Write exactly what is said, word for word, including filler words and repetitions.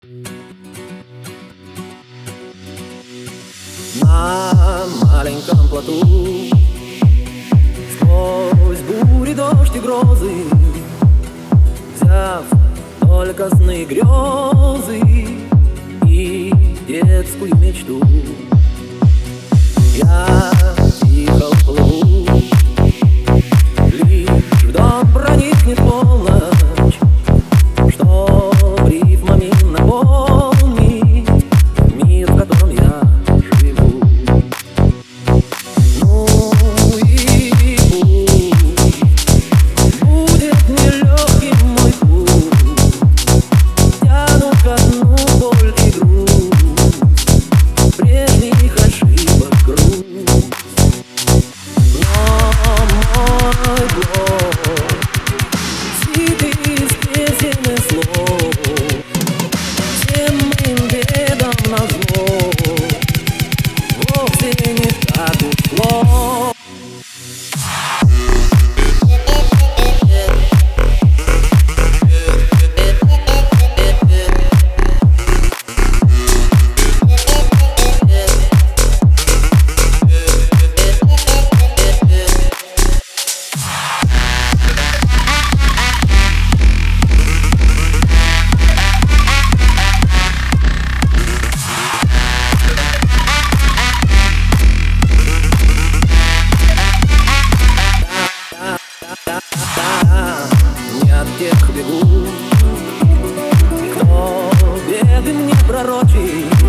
На маленьком плоту сквозь бури, дождь и грозы, взяв только сны и грезы и детскую мечту, я тихо уплыву, лишь в дом проникнет полночь, чтоб рифмами наполнить мир, в котором я живу. Ну и пусть будет нелегким мой путь, тяну ко дну боль и грусть, прежних ошибок грусть. Но мой голос сидит из песен и слов, всем моим бедам назло, вовсе не так уж плохо. Не от тех бегу, кто беды мне пророчит.